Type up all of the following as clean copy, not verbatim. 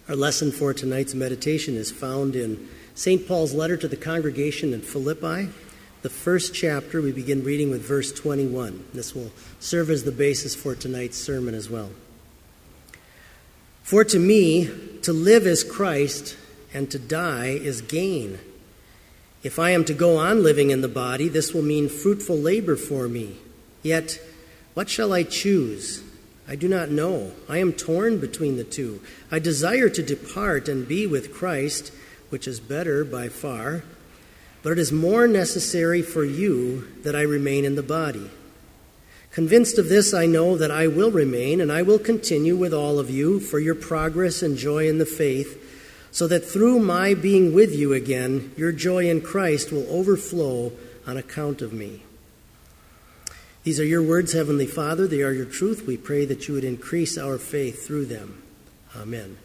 Our lesson for tonight's meditation is found in St. Paul's letter to the congregation in Philippi. The first chapter, we begin reading with verse 21. This will serve as the basis for tonight's sermon as well. For to me, to live is Christ, and to die is gain. If I am to go on living in the body, this will mean fruitful labor for me. Yet, what shall I choose? I do not know. I am torn between the two. I desire to depart and be with Christ, which is better by far. But it is more necessary for you that I remain in the body. Convinced of this, I know that I will remain, and I will continue with all of you for your progress and joy in the faith, so that through my being with you again, your joy in Christ will overflow on account of me. These are your words, Heavenly Father. They are your truth. We pray that you would increase our faith through them. Amen.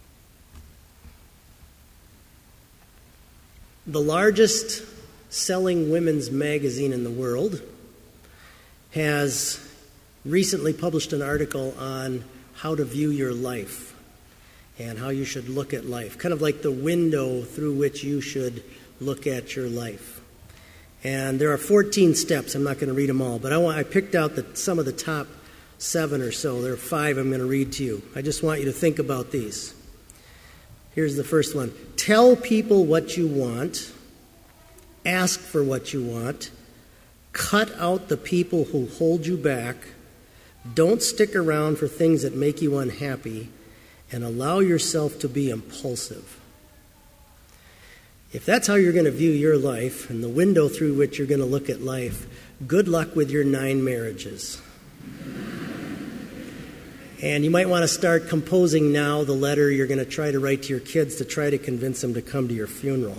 The largest selling women's magazine in the world has recently published an article on how to view your life and how you should look at life, kind of like the window through which you should look at your life. And there are 14 steps. I'm not going to read them all, but I picked out some of the top 7 or so. There are 5 I'm going to read to you. I just want you to think about these. Here's the first one. Tell people what you want. Ask for what you want. Cut out the people who hold you back. Don't stick around for things that make you unhappy. And allow yourself to be impulsive. If that's how you're going to view your life and the window through which you're going to look at life, good luck with your 9 marriages. And you might want to start composing now the letter you're going to try to write to your kids to try to convince them to come to your funeral.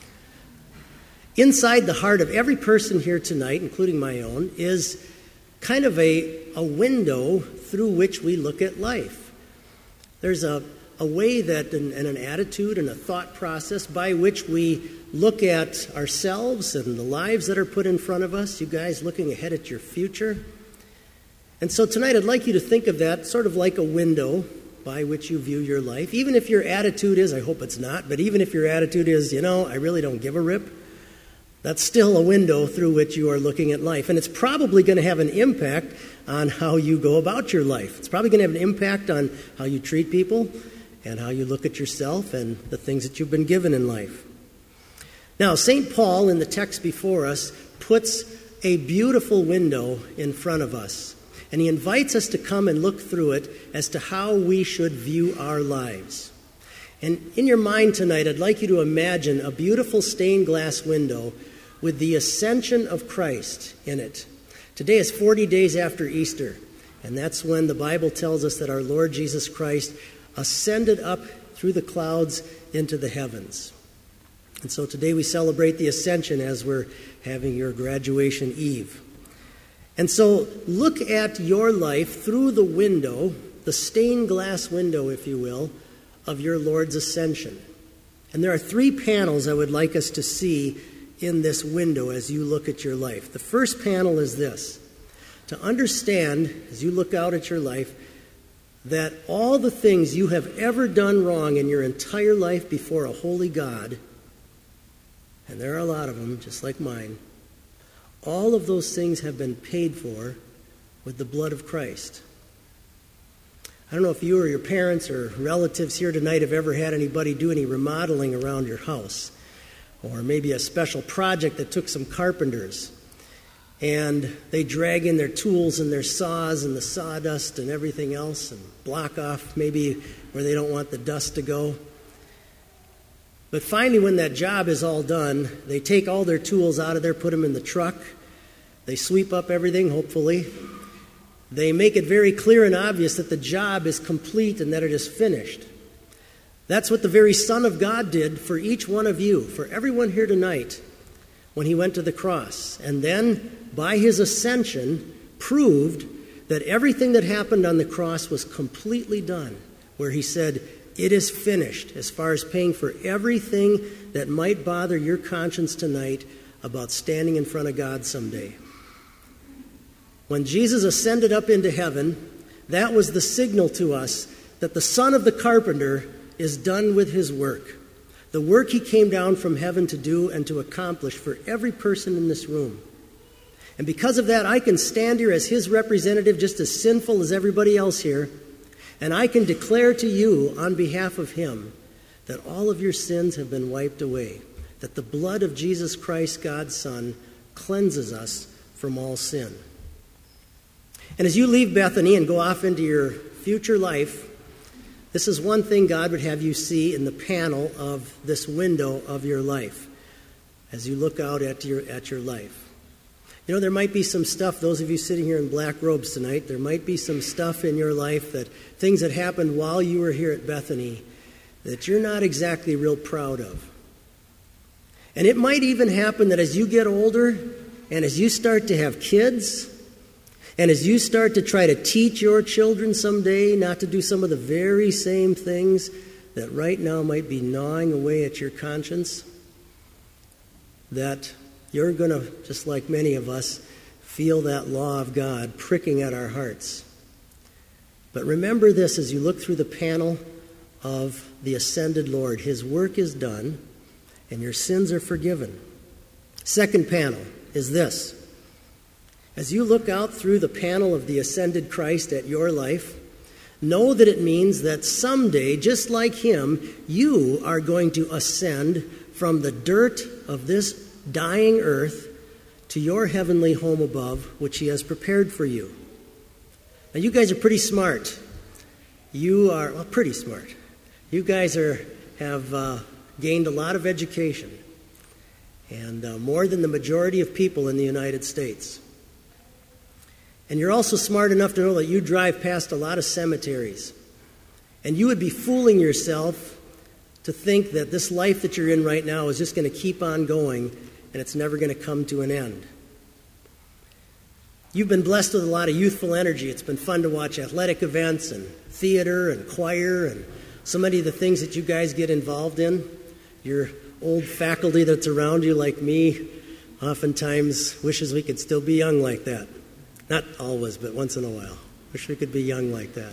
Inside the heart of every person here tonight, including my own, is kind of a window through which we look at life. There's a way that, and an attitude and a thought process by which we look at ourselves and the lives that are put in front of us, you guys looking ahead at your future. And so tonight I'd like you to think of that sort of like a window by which you view your life. Even if your attitude is, I hope it's not, but even if your attitude is, I really don't give a rip, that's still a window through which you are looking at life. And it's probably going to have an impact on how you go about your life. It's probably going to have an impact on how you treat people and how you look at yourself and the things that you've been given in life. Now, St. Paul, in the text before us, puts a beautiful window in front of us. And he invites us to come and look through it as to how we should view our lives. And in your mind tonight, I'd like you to imagine a beautiful stained glass window with the ascension of Christ in it. Today is 40 days after Easter, and that's when the Bible tells us that our Lord Jesus Christ ascended up through the clouds into the heavens. And so today we celebrate the ascension as we're having your graduation eve. And so look at your life through the window, the stained glass window, if you will, of your Lord's ascension. And there are 3 panels I would like us to see in this window as you look at your life. The first panel is this: to understand, as you look out at your life, that all the things you have ever done wrong in your entire life before a holy God, and there are a lot of them, just like mine, all of those things have been paid for with the blood of Christ. I don't know if you or your parents or relatives here tonight have ever had anybody do any remodeling around your house, or maybe a special project that took some carpenters, and they drag in their tools and their saws and the sawdust and everything else and block off maybe where they don't want the dust to go. But finally, when that job is all done, they take all their tools out of there, put them in the truck. They sweep up everything, hopefully. They make it very clear and obvious that the job is complete and that it is finished. That's what the very Son of God did for each one of you, for everyone here tonight, when he went to the cross. And then, by his ascension, proved that everything that happened on the cross was completely done, where he said, it is finished, as far as paying for everything that might bother your conscience tonight about standing in front of God someday. When Jesus ascended up into heaven, that was the signal to us that the son of the carpenter is done with his work. The work he came down from heaven to do and to accomplish for every person in this room. And because of that, I can stand here as his representative, just as sinful as everybody else here, and I can declare to you on behalf of him that all of your sins have been wiped away, that the blood of Jesus Christ, God's Son, cleanses us from all sin. And as you leave Bethany and go off into your future life, this is one thing God would have you see in the panel of this window of your life as you look out at your life. You know, there might be some stuff, those of you sitting here in black robes tonight, there might be some stuff in your life, things that happened while you were here at Bethany that you're not exactly real proud of. And it might even happen that as you get older and as you start to have kids, and as you start to try to teach your children someday not to do some of the very same things that right now might be gnawing away at your conscience, that you're going to, just like many of us, feel that law of God pricking at our hearts. But remember this as you look through the panel of the ascended Lord. His work is done, and your sins are forgiven. Second panel is this. As you look out through the panel of the ascended Christ at your life, know that it means that someday, just like him, you are going to ascend from the dirt of this dying earth to your heavenly home above, which he has prepared for you. Now, you guys are pretty smart. You are, well, pretty smart. You guys have gained a lot of education, and more than the majority of people in the United States. And you're also smart enough to know that you drive past a lot of cemeteries. And you would be fooling yourself to think that this life that you're in right now is just going to keep on going and it's never going to come to an end. You've been blessed with a lot of youthful energy. It's been fun to watch athletic events and theater and choir and so many of the things that you guys get involved in. Your old faculty that's around you, like me, oftentimes wishes we could still be young like that. Not always, but once in a while. Wish we could be young like that.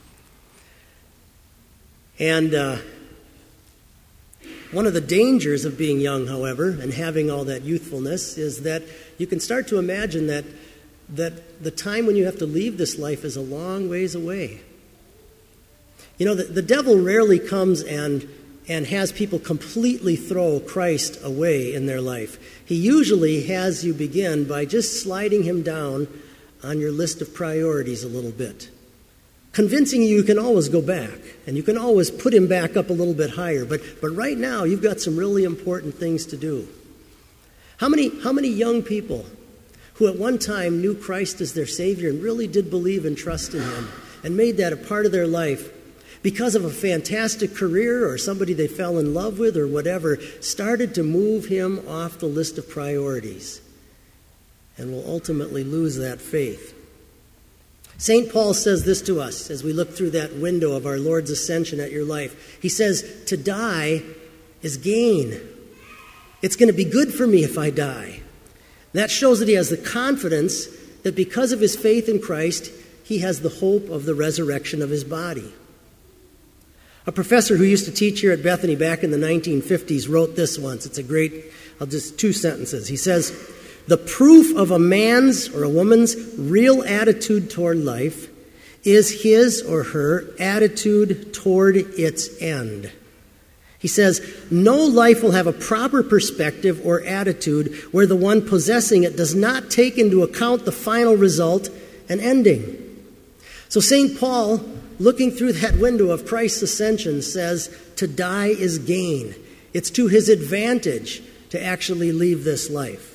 And one of the dangers of being young, however, and having all that youthfulness is that you can start to imagine that the time when you have to leave this life is a long ways away. You know, the devil rarely comes and has people completely throw Christ away in their life. He usually has you begin by just sliding him down on your list of priorities a little bit, convincing you can always go back, and you can always put him back up a little bit higher. But right now, you've got some really important things to do. How many young people who at one time knew Christ as their Savior and really did believe and trust in him and made that a part of their life, because of a fantastic career or somebody they fell in love with or whatever, started to move him off the list of priorities and will ultimately lose that faith? St. Paul says this to us as we look through that window of our Lord's ascension at your life. He says, to die is gain. It's going to be good for me if I die. That shows that he has the confidence that because of his faith in Christ, he has the hope of the resurrection of his body. A professor who used to teach here at Bethany back in the 1950s wrote this once. It's a great, two sentences. He says, the proof of a man's or a woman's real attitude toward life is his or her attitude toward its end. He says, no life will have a proper perspective or attitude where the one possessing it does not take into account the final result and ending. So St. Paul, looking through that window of Christ's ascension, says to die is gain. It's to his advantage to actually leave this life.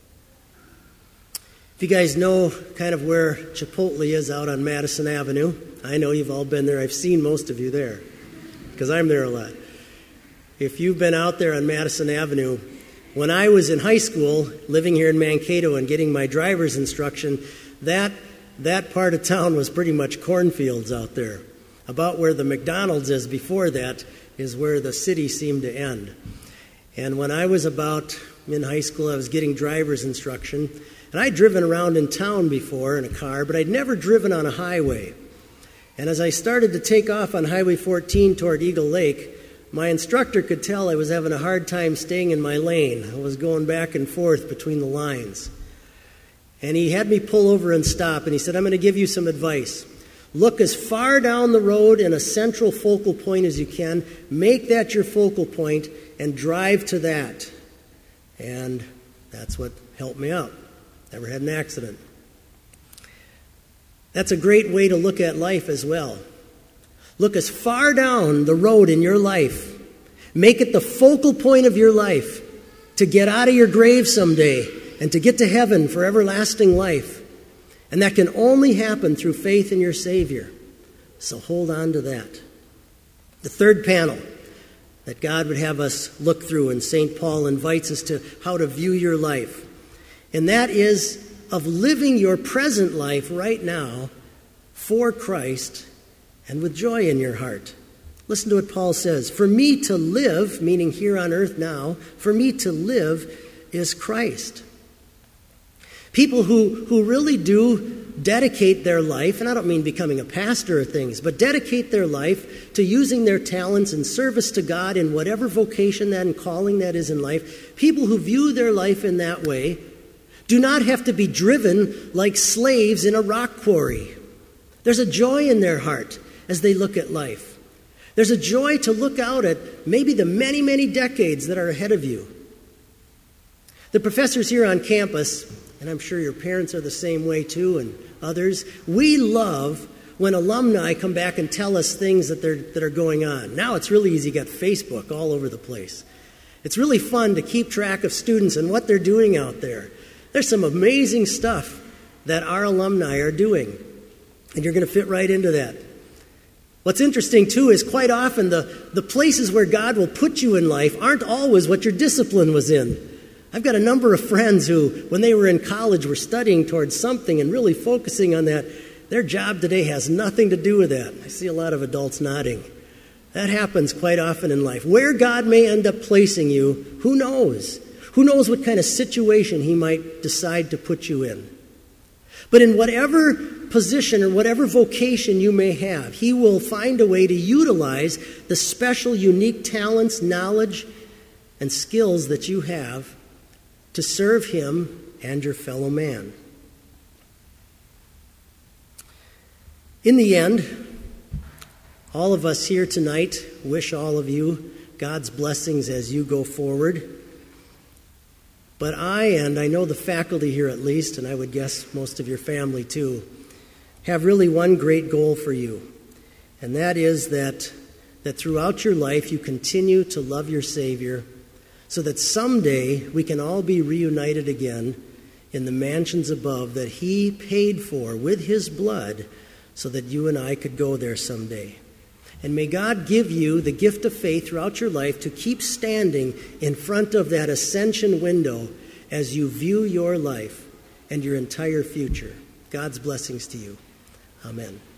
If you guys know kind of where Chipotle is out on Madison Avenue, I know you've all been there. I've seen most of you there because I'm there a lot. If you've been out there on Madison Avenue, when I was in high school, living here in Mankato and getting my driver's instruction, that part of town was pretty much cornfields out there. About where the McDonald's is before that is where the city seemed to end. And when I was about in high school, I was getting driver's instruction. And I'd driven around in town before in a car, but I'd never driven on a highway. And as I started to take off on Highway 14 toward Eagle Lake, my instructor could tell I was having a hard time staying in my lane. I was going back and forth between the lines. And he had me pull over and stop, and he said, I'm going to give you some advice. Look as far down the road in a central focal point as you can. Make that your focal point and drive to that. And that's what helped me out. Never had an accident. That's a great way to look at life as well. Look as far down the road in your life. Make it the focal point of your life to get out of your grave someday and to get to heaven for everlasting life. And that can only happen through faith in your Savior. So hold on to that. The third panel that God would have us look through, and St. Paul invites us to how to view your life. And that is of living your present life right now for Christ and with joy in your heart. Listen to what Paul says. For me to live, meaning here on earth now, for me to live is Christ. People who really do dedicate their life, and I don't mean becoming a pastor or things, but dedicate their life to using their talents in service to God in whatever vocation that and calling that is in life, people who view their life in that way do not have to be driven like slaves in a rock quarry. There's a joy in their heart as they look at life. There's a joy to look out at maybe the many, many decades that are ahead of you. The professors here on campus, and I'm sure your parents are the same way too, and others, we love when alumni come back and tell us things that are going on. Now it's really easy. You got Facebook all over the place. It's really fun to keep track of students and what they're doing out there. There's some amazing stuff that our alumni are doing, and you're going to fit right into that. What's interesting, too, is quite often the places where God will put you in life aren't always what your discipline was in. I've got a number of friends who, when they were in college, were studying towards something and really focusing on that. Their job today has nothing to do with that. I see a lot of adults nodding. That happens quite often in life. Where God may end up placing you, who knows? Who knows what kind of situation He might decide to put you in? But in whatever position or whatever vocation you may have, He will find a way to utilize the special, unique talents, knowledge, and skills that you have to serve Him and your fellow man. In the end, all of us here tonight wish all of you God's blessings as you go forward. But I know the faculty here at least, and I would guess most of your family too, have really one great goal for you. And that is that throughout your life you continue to love your Savior so that someday we can all be reunited again in the mansions above that He paid for with His blood so that you and I could go there someday. And may God give you the gift of faith throughout your life to keep standing in front of that ascension window as you view your life and your entire future. God's blessings to you. Amen.